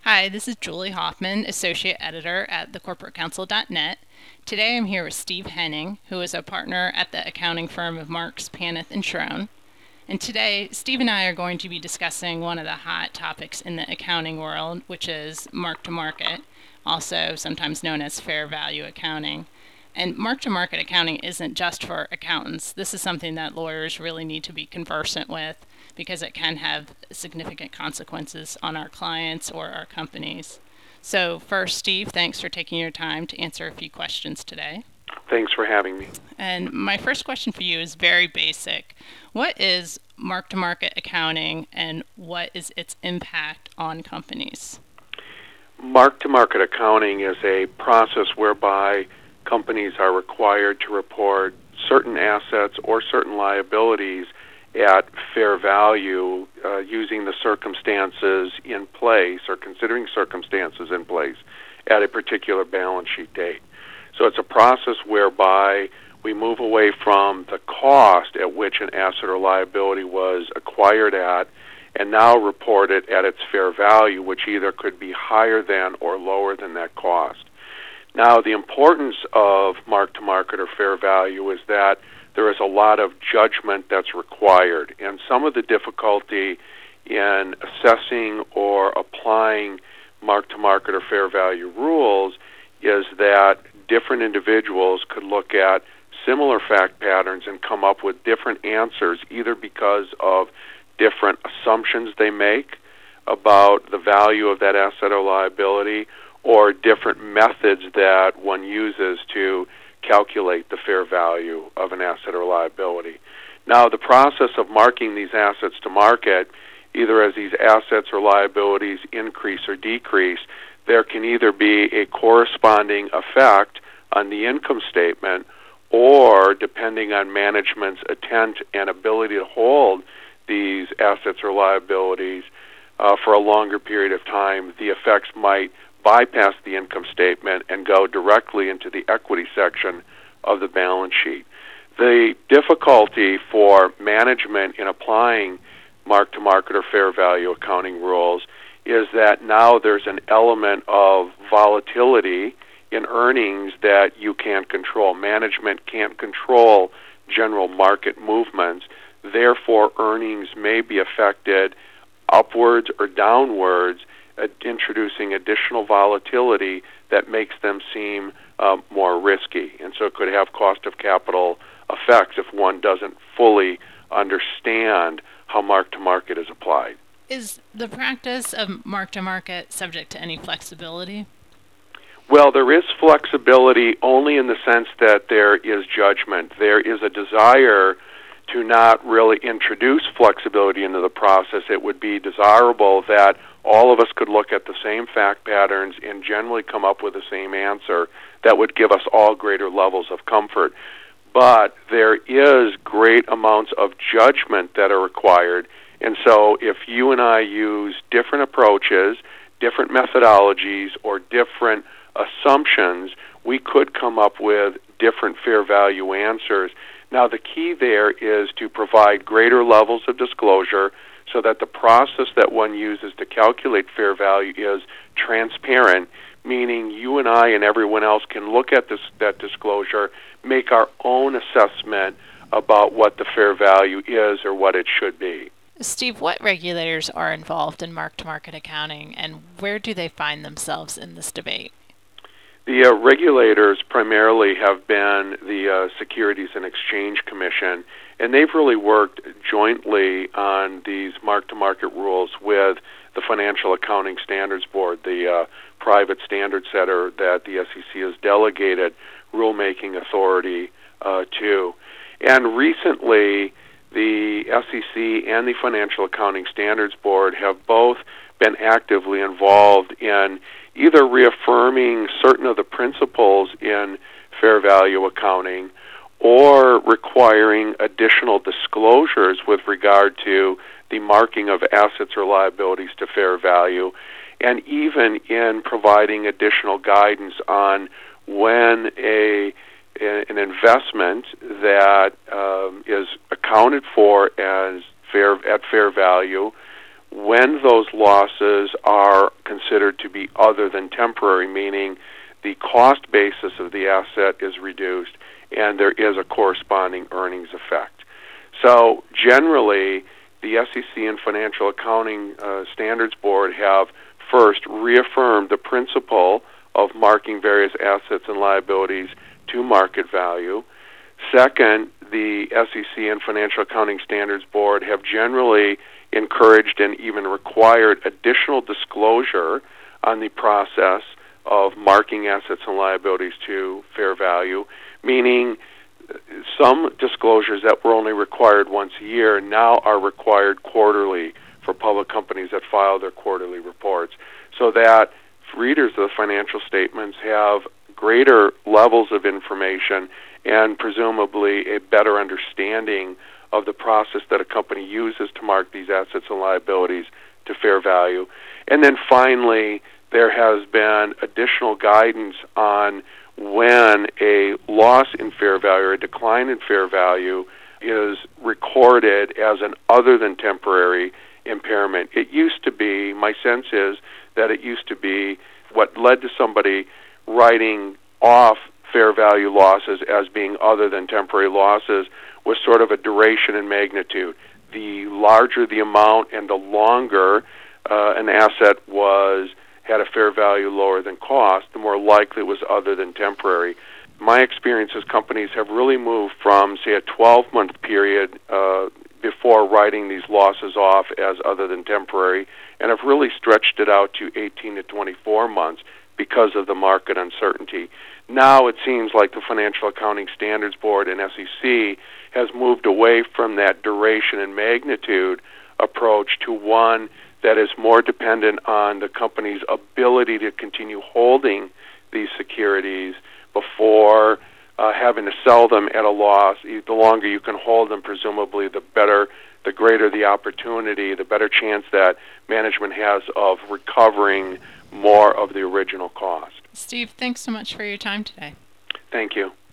Hi, this is Julie Hoffman, Associate Editor at thecorporatecouncil.net. Today I'm here with Steve Henning, who is a partner at the accounting firm of Marks, Paneth, and Schroen. And today, Steve and I are going to be discussing one of the hot topics in the accounting world, which is mark-to-market, also sometimes known as fair value accounting. And mark-to-market accounting isn't just for accountants. This is something that lawyers really need to be conversant with because it can have significant consequences on our clients or our companies. So first, Steve, thanks for taking your time to answer a few questions today. Thanks for having me. And my first question for you is very basic. What is mark-to-market accounting and what is its impact on companies? Mark-to-market accounting is a process whereby companies are required to report certain assets or certain liabilities at fair value using the circumstances in place or considering circumstances in place at a particular balance sheet date. So it's a process whereby we move away from the cost at which an asset or liability was acquired at and now report it at its fair value, which either could be higher than or lower than that cost. Now, the importance of mark-to-market or fair value is that there is a lot of judgment that's required, and some of the difficulty in assessing or applying mark-to-market or fair value rules is that different individuals could look at similar fact patterns and come up with different answers, either because of different assumptions they make about the value of that asset or liability, or different methods that one uses to calculate the fair value of an asset or liability. Now, the process of marking these assets to market, either as these assets or liabilities increase or decrease, there can either be a corresponding effect on the income statement, or depending on management's intent and ability to hold these assets or liabilities for a longer period of time, the effects might bypass the income statement and go directly into the equity section of the balance sheet. The difficulty for management in applying mark-to-market or fair value accounting rules is that now there's an element of volatility in earnings that you can't control. Management can't control general market movements. Therefore, earnings may be affected upwards or downwards, introducing additional volatility that makes them seem more risky. And so it could have cost of capital effects if one doesn't fully understand how mark-to-market is applied. Is the practice of mark-to-market subject to any flexibility? Well, there is flexibility only in the sense that there is judgment. There is a desire to not really introduce flexibility into the process. It would be desirable that all of us could look at the same fact patterns and generally come up with the same answer that would give us all greater levels of comfort. But there is great amounts of judgment that are required. And so if you and I use different approaches, different methodologies, or different assumptions, we could come up with different fair value answers. Now, the key there is to provide greater levels of disclosure so that the process that one uses to calculate fair value is transparent, meaning you and I and everyone else can look at that disclosure, make our own assessment about what the fair value is or what it should be. Steve, what regulators are involved in mark-to-market accounting, and where do they find themselves in this debate? The regulators primarily have been the Securities and Exchange Commission, and they've really worked jointly on these mark-to-market rules with the Financial Accounting Standards Board, the private standard setter that the SEC has delegated rulemaking authority to. And recently, the SEC and the Financial Accounting Standards Board have both been actively involved in either reaffirming certain of the principles in fair value accounting or requiring additional disclosures with regard to the marking of assets or liabilities to fair value, and even in providing additional guidance on when an investment that is accounted for as at fair value, when those losses are considered to be other than temporary, meaning the cost basis of the asset is reduced and there is a corresponding earnings effect. So generally, the SEC and Financial Accounting Standards Board have first reaffirmed the principle of marking various assets and liabilities to market value. Second, the SEC and Financial Accounting Standards Board have generally encouraged and even required additional disclosure on the process of marking assets and liabilities to fair value, meaning some disclosures that were only required once a year now are required quarterly for public companies that file their quarterly reports, so that readers of the financial statements have greater levels of information and presumably a better understanding of the process that a company uses to mark these assets and liabilities to fair value. And then finally, there has been additional guidance on when a loss in fair value or a decline in fair value is recorded as an other than temporary impairment. It used to be, my sense is that it used to be what led to somebody writing off fair value losses as being other than temporary losses was sort of a duration and magnitude. The larger the amount and the longer an asset had a fair value lower than cost, the more likely it was other than temporary. My experience is companies have really moved from, say, a 12-month period before writing these losses off as other than temporary, and have really stretched it out to 18 to 24 months because of the market uncertainty. Now it seems like the Financial Accounting Standards Board and SEC has moved away from that duration and magnitude approach to one that is more dependent on the company's ability to continue holding these securities before having to sell them at a loss. The longer you can hold them, presumably, the greater the opportunity, the better chance that management has of recovering more of the original cost. Steve, thanks so much for your time today. Thank you.